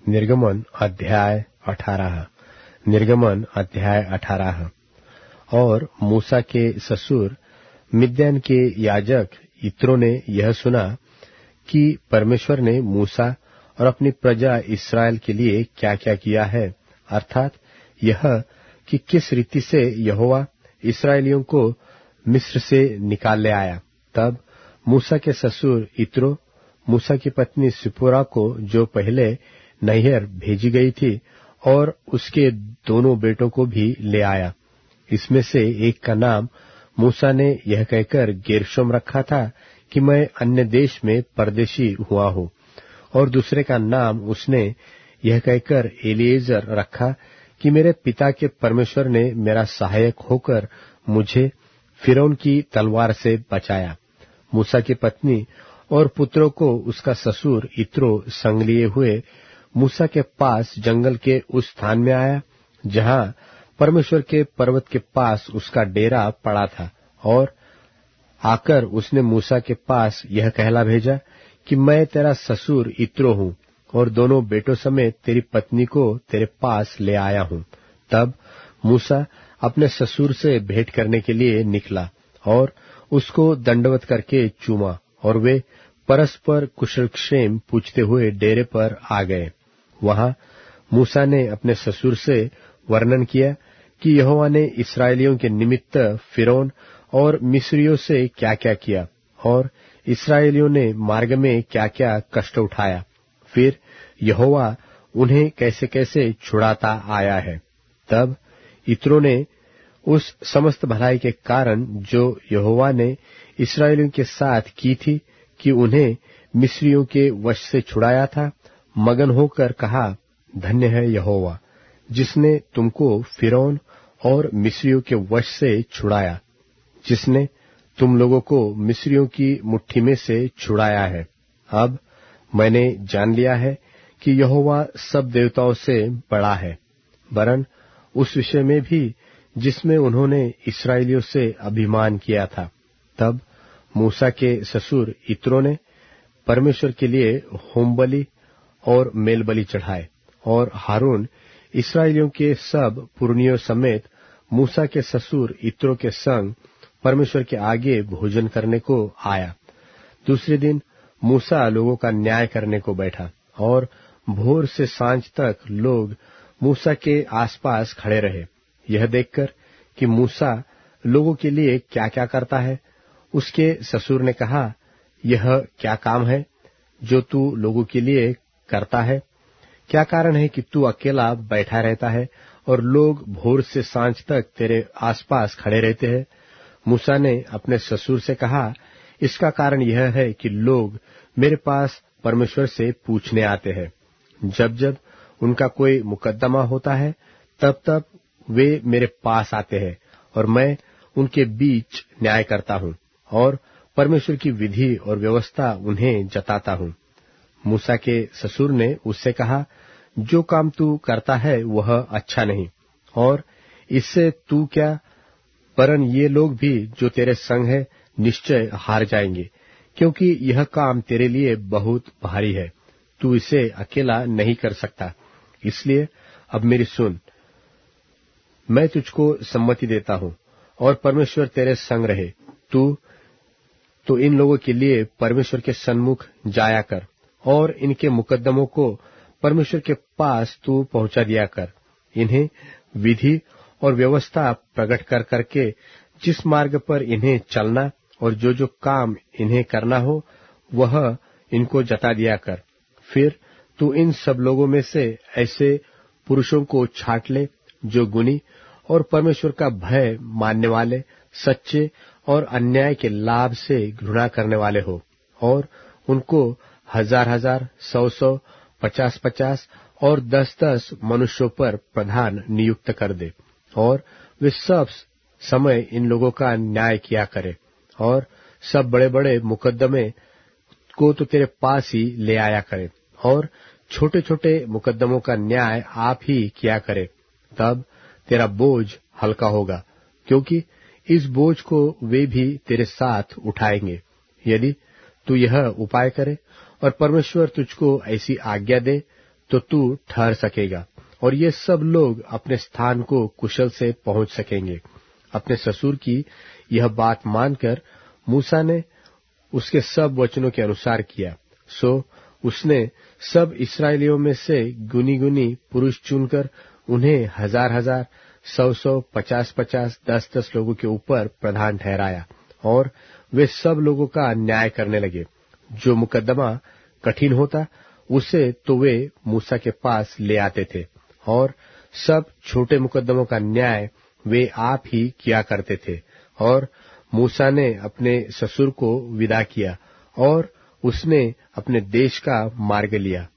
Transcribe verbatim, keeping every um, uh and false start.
निर्गमन अध्याय अठारह। निर्गमन अध्याय अठारह। और मूसा के ससुर मिद्यान के याजक यित्रो ने यह सुना कि परमेश्वर ने मूसा और अपनी प्रजा इस्राएल के लिए क्या क्या किया है, अर्थात यह कि किस रीति से यहोवा इस्राएलियों को मिस्र से निकाल ले आया। तब मूसा के ससुर यित्रो मूसा की पत्नी सिपोरा को, जो पहले नैहर भेजी गई थी, और उसके दोनों बेटों को भी ले आया। इसमें से एक का नाम मूसा ने यह कहकर गेर्शोम रखा था कि मैं अन्य देश में परदेशी हुआ हूँ, और दूसरे का नाम उसने यह कहकर एलीएजर रखा कि मेरे पिता के परमेश्वर ने मेरा सहायक होकर मुझे फिरौन की तलवार से बचाया। मूसा की पत्नी और पुत्रों को उसका ससुर यित्रो संग लिए हुए मूसा के पास जंगल के उस स्थान में आया जहां परमेश्वर के पर्वत के पास उसका डेरा पड़ा था, और आकर उसने मूसा के पास यह कहला भेजा कि मैं तेरा ससुर यित्रो हूँ और दोनों बेटों समेत तेरी पत्नी को तेरे पास ले आया हूँ। तब मूसा अपने ससुर से भेंट करने के लिए निकला और उसको दंडवत करके चूमा, और वे परस्पर कुशलक्षेम पूछते हुए डेरे पर आ गए। वहां मूसा ने अपने ससुर से वर्णन किया कि यहोवा ने इस्राएलियों के निमित्त फिरौन और मिस्रियों से क्या क्या किया, और इस्राएलियों ने मार्ग में क्या क्या कष्ट उठाया, फिर यहोवा उन्हें कैसे कैसे छुड़ाता आया है। तब यित्रो ने उस समस्त भलाई के कारण जो यहोवा ने इस्राएलियों के साथ की थी कि उन्हें मिस्रियों के वश से छुड़ाया था, मगन होकर कहा, धन्य है यहोवा जिसने तुमको फिरौन और मिस्रियों के वश से छुड़ाया, जिसने तुम लोगों को मिस्रियों की मुट्ठी में से छुड़ाया है। अब मैंने जान लिया है कि यहोवा सब देवताओं से बड़ा है, वरन उस विषय में भी जिसमें उन्होंने इस्राएलियों से अभिमान किया था। तब मूसा के ससुर यित्रो ने परमेश्वर के लिए होमबलि और मेलबलि चढ़ाए, और हारून इस्राएलियों के सब पुरनियों समेत मूसा के ससुर यित्रो के संग परमेश्वर के आगे भोजन करने को आया। दूसरे दिन मूसा लोगों का न्याय करने को बैठा, और भोर से सांझ तक लोग मूसा के आसपास खड़े रहे। यह देखकर कि मूसा लोगों के लिए क्या क्या करता है, उसके ससुर ने कहा, यह क्या काम है जो तू लोगों के लिए करता है? क्या कारण है कि तू अकेला बैठा रहता है और लोग भोर से सांझ तक तेरे आसपास खड़े रहते हैं? मूसा ने अपने ससुर से कहा, इसका कारण यह है कि लोग मेरे पास परमेश्वर से पूछने आते हैं। जब जब उनका कोई मुकद्दमा होता है, तब तब वे मेरे पास आते हैं, और मैं उनके बीच न्याय करता हूँ और परमेश्वर की विधि और व्यवस्था उन्हें जताता हूँ। मूसा के ससुर ने उससे कहा, जो काम तू करता है वह अच्छा नहीं, और इससे तू क्या, वरन ये लोग भी जो तेरे संग है निश्चय हार जाएंगे, क्योंकि यह काम तेरे लिए बहुत भारी है। तू इसे अकेला नहीं कर सकता। इसलिए अब मेरी सुन, मैं तुझको सम्मति देता हूँ, और परमेश्वर तेरे संग रहे। तू तो इन लोगों के लिए परमेश्वर के सन्मुख जाया कर, और इनके मुकद्दमों को परमेश्वर के पास तू पहुंचा दिया कर। इन्हें विधि और व्यवस्था प्रकट कर करके जिस मार्ग पर इन्हें चलना और जो जो काम इन्हें करना हो वह इनको जता दिया कर। फिर तू इन सब लोगों में से ऐसे पुरुषों को छांट ले जो गुणी और परमेश्वर का भय मानने वाले, सच्चे और अन्याय के लाभ से घृणा करने वाले हो, और उनको हजार हजार, सौ सौ, पचास पचास और दस दस मनुष्यों पर प्रधान नियुक्त कर दे, और वे सब समय इन लोगों का न्याय किया करे, और सब बड़े बड़े मुकद्दमे को तो तेरे पास ही ले आया करे, और छोटे छोटे मुकद्दमों का न्याय आप ही किया करे। तब तेरा बोझ हल्का होगा, क्योंकि इस बोझ को वे भी तेरे साथ उठाएंगे। यदि तू यह उपाय करे और परमेश्वर तुझको ऐसी आज्ञा दे, तो तू ठहर सकेगा और ये सब लोग अपने स्थान को कुशल से पहुंच सकेंगे। अपने ससुर की यह बात मानकर मूसा ने उसके सब वचनों के अनुसार किया। सो उसने सब इस्राएलियों में से गुनी गुनी पुरुष चुनकर उन्हें हजार हजार, सौ सौ, पचास पचास, दस दस लोगों के ऊपर प्रधान ठहराया और वे सब लोगों का न्याय करने लगे। जो मुकदमा कठिन होता उसे तो वे मूसा के पास ले आते थे और सब छोटे मुकदमों का न्याय वे आप ही किया करते थे। और मूसा ने अपने ससुर को विदा किया और उसने अपने देश का मार्ग लिया।